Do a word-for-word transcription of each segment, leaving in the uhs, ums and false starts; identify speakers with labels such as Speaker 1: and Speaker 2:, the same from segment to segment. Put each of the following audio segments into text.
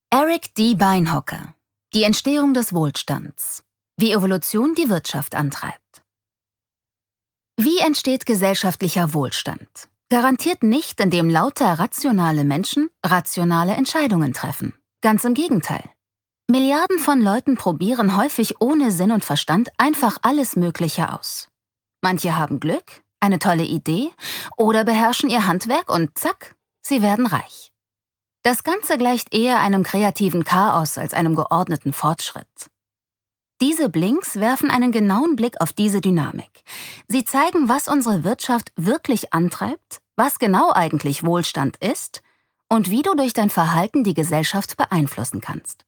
Speaker 1: Eric D. Beinhocker. Die Entstehung des Wohlstands. Wie Evolution die Wirtschaft antreibt. Wie entsteht gesellschaftlicher Wohlstand? Garantiert nicht, indem lauter rationale Menschen rationale Entscheidungen treffen. Ganz im Gegenteil. Milliarden von Leuten probieren häufig ohne Sinn und Verstand einfach alles Mögliche aus. Manche haben Glück, eine tolle Idee oder beherrschen ihr Handwerk und zack, sie werden reich. Das Ganze gleicht eher einem kreativen Chaos als einem geordneten Fortschritt. Diese Blinks werfen einen genauen Blick auf diese Dynamik. Sie zeigen, was unsere Wirtschaft wirklich antreibt, was genau eigentlich Wohlstand ist und wie du durch dein Verhalten die Gesellschaft beeinflussen kannst.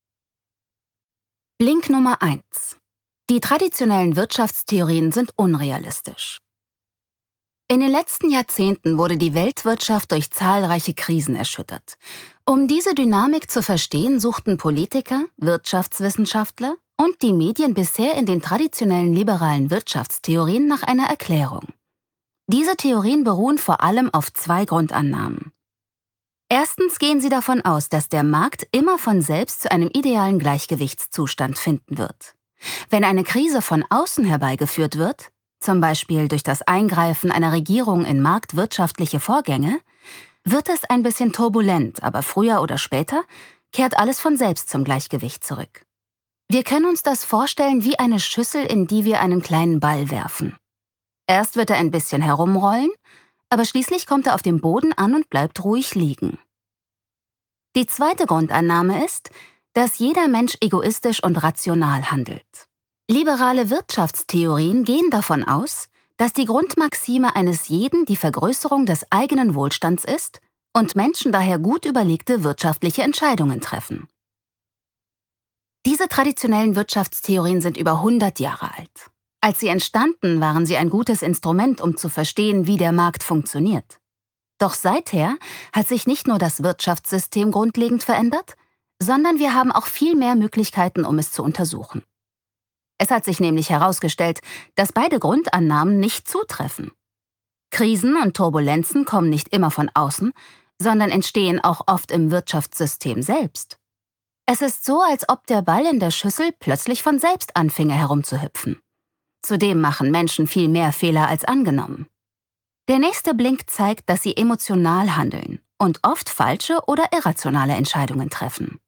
Speaker 1: Blink Nummer eins. Die traditionellen Wirtschaftstheorien sind unrealistisch. In den letzten Jahrzehnten wurde die Weltwirtschaft durch zahlreiche Krisen erschüttert. Um diese Dynamik zu verstehen, suchten Politiker, Wirtschaftswissenschaftler und die Medien bisher in den traditionellen liberalen Wirtschaftstheorien nach einer Erklärung. Diese Theorien beruhen vor allem auf zwei Grundannahmen. Erstens gehen sie davon aus, dass der Markt immer von selbst zu einem idealen Gleichgewichtszustand finden wird. Wenn eine Krise von außen herbeigeführt wird, zum Beispiel durch das Eingreifen einer Regierung in marktwirtschaftliche Vorgänge, wird es ein bisschen turbulent, aber früher oder später kehrt alles von selbst zum Gleichgewicht zurück. Wir können uns das vorstellen wie eine Schüssel, in die wir einen kleinen Ball werfen. Erst wird er ein bisschen herumrollen, aber schließlich kommt er auf dem Boden an und bleibt ruhig liegen. Die zweite Grundannahme ist, dass jeder Mensch egoistisch und rational handelt. Liberale Wirtschaftstheorien gehen davon aus, dass die Grundmaxime eines jeden die Vergrößerung des eigenen Wohlstands ist und Menschen daher gut überlegte wirtschaftliche Entscheidungen treffen. Diese traditionellen Wirtschaftstheorien sind über hundert Jahre alt. Als sie entstanden, waren sie ein gutes Instrument, um zu verstehen, wie der Markt funktioniert. Doch seither hat sich nicht nur das Wirtschaftssystem grundlegend verändert, sondern wir haben auch viel mehr Möglichkeiten, um es zu untersuchen. Es hat sich nämlich herausgestellt, dass beide Grundannahmen nicht zutreffen. Krisen und Turbulenzen kommen nicht immer von außen, sondern entstehen auch oft im Wirtschaftssystem selbst. Es ist so, als ob der Ball in der Schüssel plötzlich von selbst anfinge herumzuhüpfen. Zudem machen Menschen viel mehr Fehler als angenommen. Der nächste Blink zeigt, dass sie emotional handeln und oft falsche oder irrationale Entscheidungen treffen.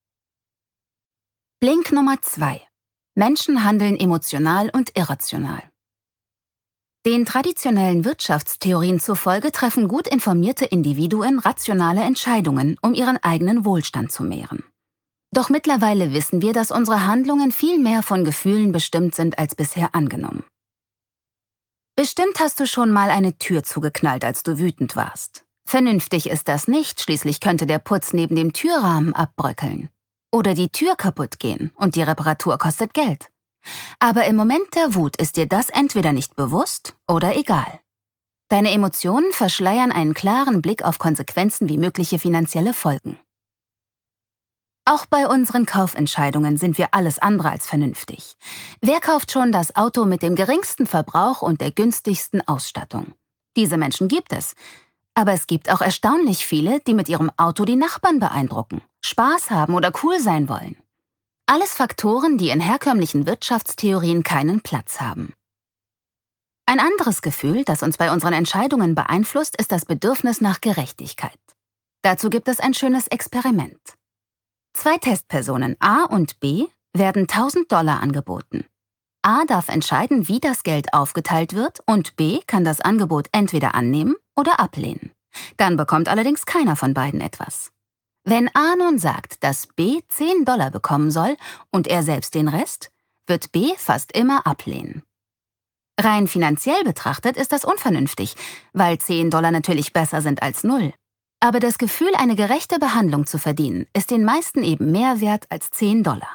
Speaker 1: Blink Nummer zwei. Menschen handeln emotional und irrational. Den traditionellen Wirtschaftstheorien zufolge treffen gut informierte Individuen rationale Entscheidungen, um ihren eigenen Wohlstand zu mehren. Doch mittlerweile wissen wir, dass unsere Handlungen viel mehr von Gefühlen bestimmt sind als bisher angenommen. Bestimmt hast du schon mal eine Tür zugeknallt, als du wütend warst. Vernünftig ist das nicht, schließlich könnte der Putz neben dem Türrahmen abbröckeln. Oder die Tür kaputt gehen und die Reparatur kostet Geld. Aber im Moment der Wut ist dir das entweder nicht bewusst oder egal. Deine Emotionen verschleiern einen klaren Blick auf Konsequenzen wie mögliche finanzielle Folgen. Auch bei unseren Kaufentscheidungen sind wir alles andere als vernünftig. Wer kauft schon das Auto mit dem geringsten Verbrauch und der günstigsten Ausstattung? Diese Menschen gibt es. Aber es gibt auch erstaunlich viele, die mit ihrem Auto die Nachbarn beeindrucken, Spaß haben oder cool sein wollen. Alles Faktoren, die in herkömmlichen Wirtschaftstheorien keinen Platz haben. Ein anderes Gefühl, das uns bei unseren Entscheidungen beeinflusst, ist das Bedürfnis nach Gerechtigkeit. Dazu gibt es ein schönes Experiment. Zwei Testpersonen A und B werden tausend Dollar angeboten. A darf entscheiden, wie das Geld aufgeteilt wird und B kann das Angebot entweder annehmen oder ablehnen. Dann bekommt allerdings keiner von beiden etwas. Wenn A nun sagt, dass B zehn Dollar bekommen soll und er selbst den Rest, wird B fast immer ablehnen. Rein finanziell betrachtet ist das unvernünftig, weil zehn Dollar natürlich besser sind als null. Aber das Gefühl, eine gerechte Behandlung zu verdienen, ist den meisten eben mehr wert als zehn Dollar.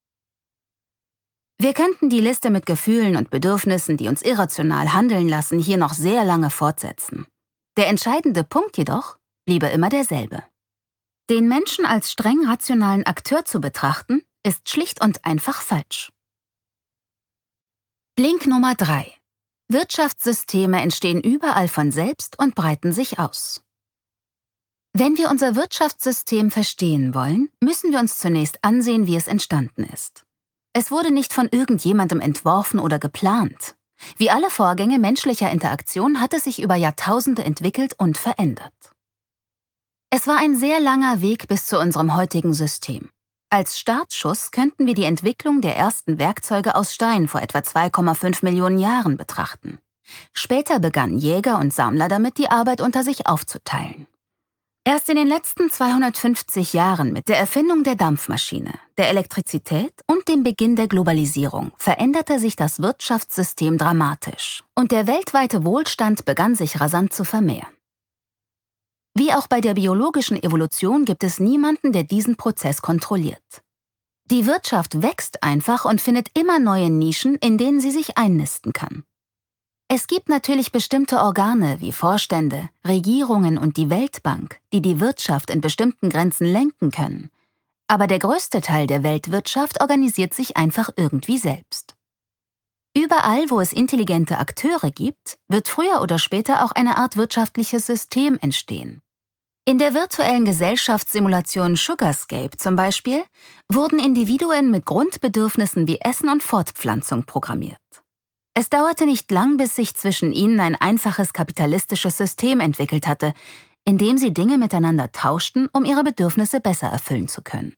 Speaker 1: Wir könnten die Liste mit Gefühlen und Bedürfnissen, die uns irrational handeln lassen, hier noch sehr lange fortsetzen. Der entscheidende Punkt jedoch bliebe immer derselbe. Den Menschen als streng rationalen Akteur zu betrachten, ist schlicht und einfach falsch. Blink Nummer drei. Wirtschaftssysteme entstehen überall von selbst und breiten sich aus. Wenn wir unser Wirtschaftssystem verstehen wollen, müssen wir uns zunächst ansehen, wie es entstanden ist. Es wurde nicht von irgendjemandem entworfen oder geplant. Wie alle Vorgänge menschlicher Interaktion hat es sich über Jahrtausende entwickelt und verändert. Es war ein sehr langer Weg bis zu unserem heutigen System. Als Startschuss könnten wir die Entwicklung der ersten Werkzeuge aus Stein vor etwa zwei Komma fünf Millionen Jahren betrachten. Später begannen Jäger und Sammler damit, die Arbeit unter sich aufzuteilen. Erst in den letzten zweihundertfünfzig Jahren mit der Erfindung der Dampfmaschine, der Elektrizität und dem Beginn der Globalisierung veränderte sich das Wirtschaftssystem dramatisch und der weltweite Wohlstand begann sich rasant zu vermehren. Wie auch bei der biologischen Evolution gibt es niemanden, der diesen Prozess kontrolliert. Die Wirtschaft wächst einfach und findet immer neue Nischen, in denen sie sich einnisten kann. Es gibt natürlich bestimmte Organe wie Vorstände, Regierungen und die Weltbank, die die Wirtschaft in bestimmten Grenzen lenken können. Aber der größte Teil der Weltwirtschaft organisiert sich einfach irgendwie selbst. Überall, wo es intelligente Akteure gibt, wird früher oder später auch eine Art wirtschaftliches System entstehen. In der virtuellen Gesellschaftssimulation Sugarscape zum Beispiel wurden Individuen mit Grundbedürfnissen wie Essen und Fortpflanzung programmiert. Es dauerte nicht lang, bis sich zwischen ihnen ein einfaches kapitalistisches System entwickelt hatte, in dem sie Dinge miteinander tauschten, um ihre Bedürfnisse besser erfüllen zu können.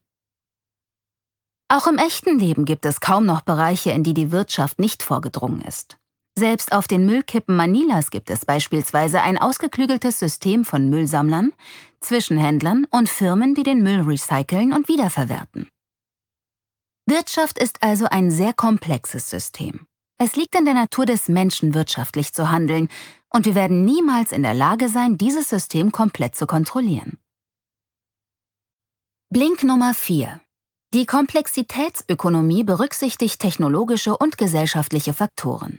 Speaker 1: Auch im echten Leben gibt es kaum noch Bereiche, in die die Wirtschaft nicht vorgedrungen ist. Selbst auf den Müllkippen Manilas gibt es beispielsweise ein ausgeklügeltes System von Müllsammlern, Zwischenhändlern und Firmen, die den Müll recyceln und wiederverwerten. Wirtschaft ist also ein sehr komplexes System. Es liegt in der Natur des Menschen, wirtschaftlich zu handeln, und wir werden niemals in der Lage sein, dieses System komplett zu kontrollieren. Blink Nummer vier. Die Komplexitätsökonomie berücksichtigt technologische und gesellschaftliche Faktoren.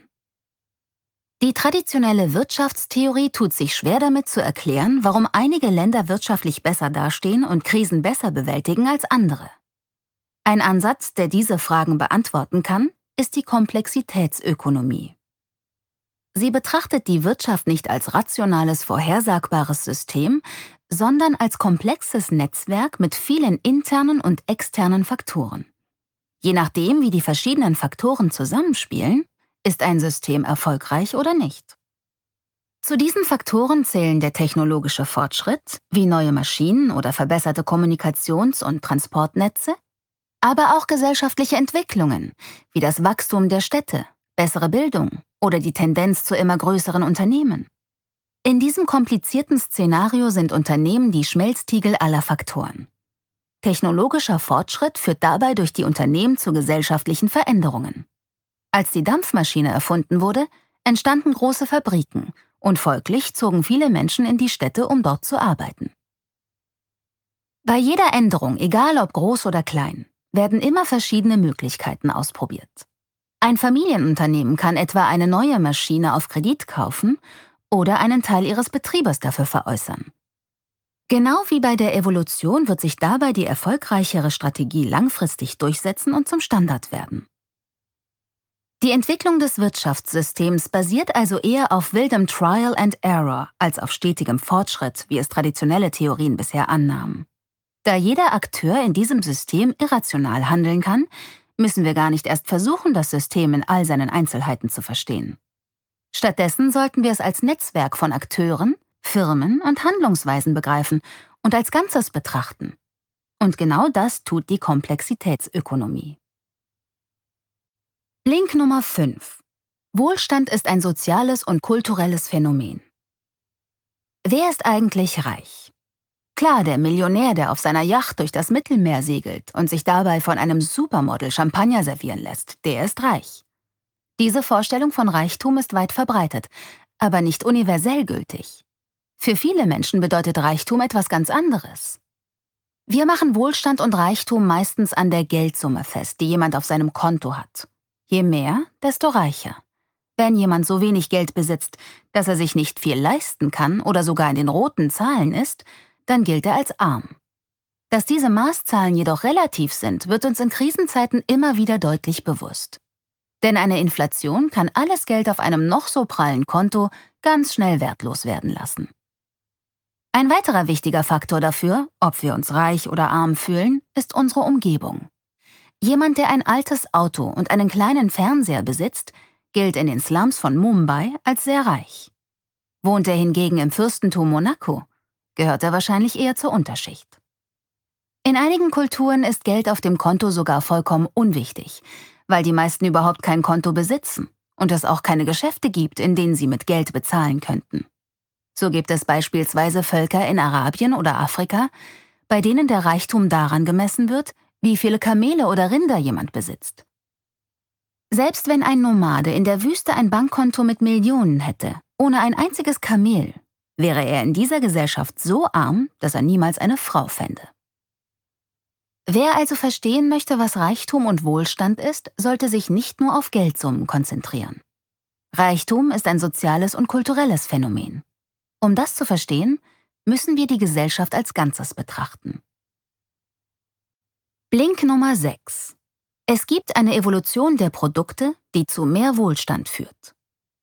Speaker 1: Die traditionelle Wirtschaftstheorie tut sich schwer damit zu erklären, warum einige Länder wirtschaftlich besser dastehen und Krisen besser bewältigen als andere. Ein Ansatz, der diese Fragen beantworten kann, ist die Komplexitätsökonomie. Sie betrachtet die Wirtschaft nicht als rationales, vorhersagbares System, sondern als komplexes Netzwerk mit vielen internen und externen Faktoren. Je nachdem, wie die verschiedenen Faktoren zusammenspielen, ist ein System erfolgreich oder nicht. Zu diesen Faktoren zählen der technologische Fortschritt, wie neue Maschinen oder verbesserte Kommunikations- und Transportnetze, aber auch gesellschaftliche Entwicklungen, wie das Wachstum der Städte, bessere Bildung oder die Tendenz zu immer größeren Unternehmen. In diesem komplizierten Szenario sind Unternehmen die Schmelztiegel aller Faktoren. Technologischer Fortschritt führt dabei durch die Unternehmen zu gesellschaftlichen Veränderungen. Als die Dampfmaschine erfunden wurde, entstanden große Fabriken und folglich zogen viele Menschen in die Städte, um dort zu arbeiten. Bei jeder Änderung, egal ob groß oder klein, werden immer verschiedene Möglichkeiten ausprobiert. Ein Familienunternehmen kann etwa eine neue Maschine auf Kredit kaufen oder einen Teil ihres Betriebes dafür veräußern. Genau wie bei der Evolution wird sich dabei die erfolgreichere Strategie langfristig durchsetzen und zum Standard werden. Die Entwicklung des Wirtschaftssystems basiert also eher auf wildem Trial and Error als auf stetigem Fortschritt, wie es traditionelle Theorien bisher annahmen. Da jeder Akteur in diesem System irrational handeln kann, müssen wir gar nicht erst versuchen, das System in all seinen Einzelheiten zu verstehen. Stattdessen sollten wir es als Netzwerk von Akteuren, Firmen und Handlungsweisen begreifen und als Ganzes betrachten. Und genau das tut die Komplexitätsökonomie. Link Nummer fünf. Wohlstand ist ein soziales und kulturelles Phänomen. Wer ist eigentlich reich? Klar, der Millionär, der auf seiner Yacht durch das Mittelmeer segelt und sich dabei von einem Supermodel Champagner servieren lässt, der ist reich. Diese Vorstellung von Reichtum ist weit verbreitet, aber nicht universell gültig. Für viele Menschen bedeutet Reichtum etwas ganz anderes. Wir machen Wohlstand und Reichtum meistens an der Geldsumme fest, die jemand auf seinem Konto hat. Je mehr, desto reicher. Wenn jemand so wenig Geld besitzt, dass er sich nicht viel leisten kann oder sogar in den roten Zahlen ist, dann gilt er als arm. Dass diese Maßzahlen jedoch relativ sind, wird uns in Krisenzeiten immer wieder deutlich bewusst. Denn eine Inflation kann alles Geld auf einem noch so prallen Konto ganz schnell wertlos werden lassen. Ein weiterer wichtiger Faktor dafür, ob wir uns reich oder arm fühlen, ist unsere Umgebung. Jemand, der ein altes Auto und einen kleinen Fernseher besitzt, gilt in den Slums von Mumbai als sehr reich. Wohnt er hingegen im Fürstentum Monaco, gehört er wahrscheinlich eher zur Unterschicht. In einigen Kulturen ist Geld auf dem Konto sogar vollkommen unwichtig, weil die meisten überhaupt kein Konto besitzen und es auch keine Geschäfte gibt, in denen sie mit Geld bezahlen könnten. So gibt es beispielsweise Völker in Arabien oder Afrika, bei denen der Reichtum daran gemessen wird, wie viele Kamele oder Rinder jemand besitzt. Selbst wenn ein Nomade in der Wüste ein Bankkonto mit Millionen hätte, ohne ein einziges Kamel, wäre er in dieser Gesellschaft so arm, dass er niemals eine Frau fände. Wer also verstehen möchte, was Reichtum und Wohlstand ist, sollte sich nicht nur auf Geldsummen konzentrieren. Reichtum ist ein soziales und kulturelles Phänomen. Um das zu verstehen, müssen wir die Gesellschaft als Ganzes betrachten. Blink Nummer sechs. Es gibt eine Evolution der Produkte, die zu mehr Wohlstand führt.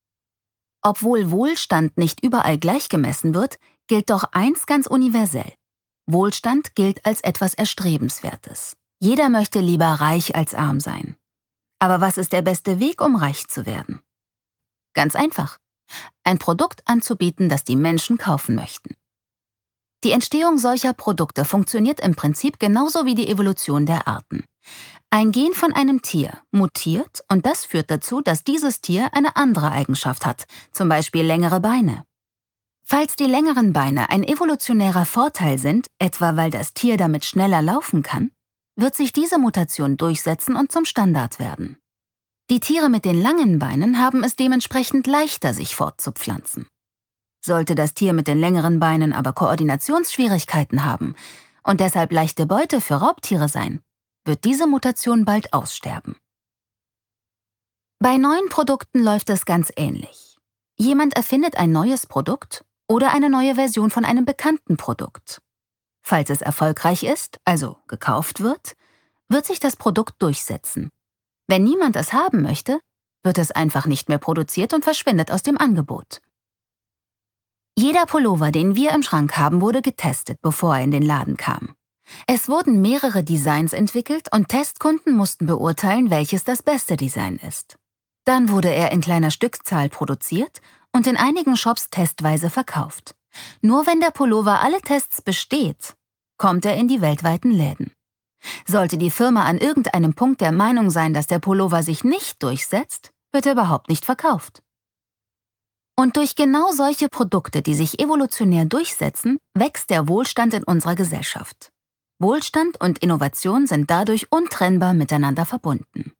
Speaker 1: Obwohl Wohlstand nicht überall gleich gemessen wird, gilt doch eins ganz universell. Wohlstand gilt als etwas Erstrebenswertes. Jeder möchte lieber reich als arm sein. Aber was ist der beste Weg, um reich zu werden? Ganz einfach. Ein Produkt anzubieten, das die Menschen kaufen möchten. Die Entstehung solcher Produkte funktioniert im Prinzip genauso wie die Evolution der Arten. Ein Gen von einem Tier mutiert und das führt dazu, dass dieses Tier eine andere Eigenschaft hat, zum Beispiel längere Beine. Falls die längeren Beine ein evolutionärer Vorteil sind, etwa weil das Tier damit schneller laufen kann, wird sich diese Mutation durchsetzen und zum Standard werden. Die Tiere mit den langen Beinen haben es dementsprechend leichter, sich fortzupflanzen. Sollte das Tier mit den längeren Beinen aber Koordinationsschwierigkeiten haben und deshalb leichte Beute für Raubtiere sein, wird diese Mutation bald aussterben. Bei neuen Produkten läuft es ganz ähnlich. Jemand erfindet ein neues Produkt oder eine neue Version von einem bekannten Produkt. Falls es erfolgreich ist, also gekauft wird, wird sich das Produkt durchsetzen. Wenn niemand es haben möchte, wird es einfach nicht mehr produziert und verschwindet aus dem Angebot. Jeder Pullover, den wir im Schrank haben, wurde getestet, bevor er in den Laden kam. Es wurden mehrere Designs entwickelt und Testkunden mussten beurteilen, welches das beste Design ist. Dann wurde er in kleiner Stückzahl produziert und in einigen Shops testweise verkauft. Nur wenn der Pullover alle Tests besteht, kommt er in die weltweiten Läden. Sollte die Firma an irgendeinem Punkt der Meinung sein, dass der Pullover sich nicht durchsetzt, wird er überhaupt nicht verkauft. Und durch genau solche Produkte, die sich evolutionär durchsetzen, wächst der Wohlstand in unserer Gesellschaft. Wohlstand und Innovation sind dadurch untrennbar miteinander verbunden.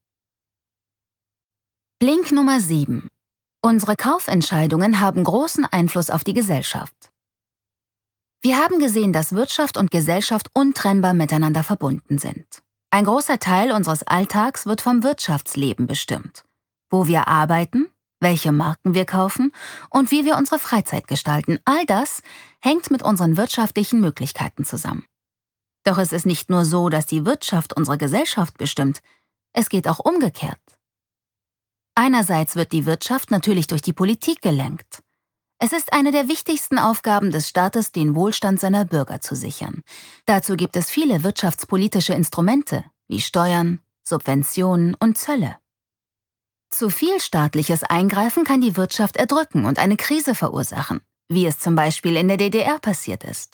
Speaker 1: Blink Nummer sieben. Unsere Kaufentscheidungen haben großen Einfluss auf die Gesellschaft. Wir haben gesehen, dass Wirtschaft und Gesellschaft untrennbar miteinander verbunden sind. Ein großer Teil unseres Alltags wird vom Wirtschaftsleben bestimmt. Wo wir arbeiten, welche Marken wir kaufen und wie wir unsere Freizeit gestalten, all das hängt mit unseren wirtschaftlichen Möglichkeiten zusammen. Doch es ist nicht nur so, dass die Wirtschaft unsere Gesellschaft bestimmt, es geht auch umgekehrt. Einerseits wird die Wirtschaft natürlich durch die Politik gelenkt. Es ist eine der wichtigsten Aufgaben des Staates, den Wohlstand seiner Bürger zu sichern. Dazu gibt es viele wirtschaftspolitische Instrumente, wie Steuern, Subventionen und Zölle. Zu viel staatliches Eingreifen kann die Wirtschaft erdrücken und eine Krise verursachen, wie es zum Beispiel in der D D R passiert ist.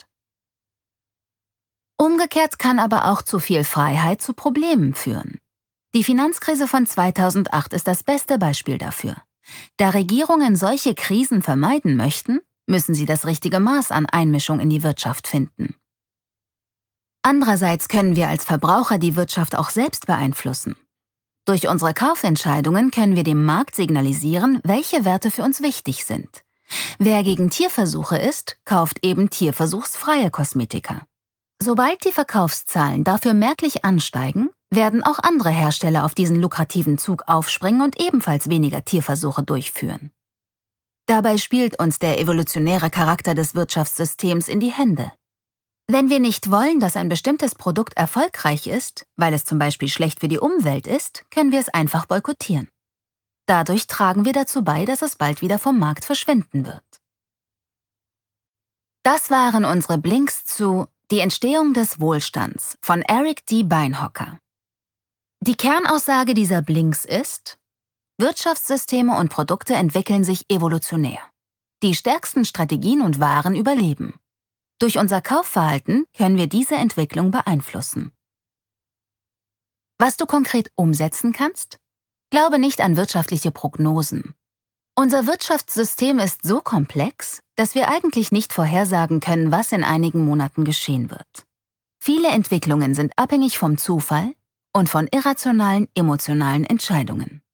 Speaker 1: Umgekehrt kann aber auch zu viel Freiheit zu Problemen führen. Die Finanzkrise von zweitausendacht ist das beste Beispiel dafür. Da Regierungen solche Krisen vermeiden möchten, müssen sie das richtige Maß an Einmischung in die Wirtschaft finden. Andererseits können wir als Verbraucher die Wirtschaft auch selbst beeinflussen. Durch unsere Kaufentscheidungen können wir dem Markt signalisieren, welche Werte für uns wichtig sind. Wer gegen Tierversuche ist, kauft eben tierversuchsfreie Kosmetika. Sobald die Verkaufszahlen dafür merklich ansteigen, werden auch andere Hersteller auf diesen lukrativen Zug aufspringen und ebenfalls weniger Tierversuche durchführen. Dabei spielt uns der evolutionäre Charakter des Wirtschaftssystems in die Hände. Wenn wir nicht wollen, dass ein bestimmtes Produkt erfolgreich ist, weil es zum Beispiel schlecht für die Umwelt ist, können wir es einfach boykottieren. Dadurch tragen wir dazu bei, dass es bald wieder vom Markt verschwinden wird. Das waren unsere Blinks zu Die Entstehung des Wohlstands von Eric D. Beinhocker. Die Kernaussage dieser Blinks ist: Wirtschaftssysteme und Produkte entwickeln sich evolutionär. Die stärksten Strategien und Waren überleben. Durch unser Kaufverhalten können wir diese Entwicklung beeinflussen. Was du konkret umsetzen kannst? Glaube nicht an wirtschaftliche Prognosen. Unser Wirtschaftssystem ist so komplex, dass wir eigentlich nicht vorhersagen können, was in einigen Monaten geschehen wird. Viele Entwicklungen sind abhängig vom Zufall und von irrationalen emotionalen Entscheidungen.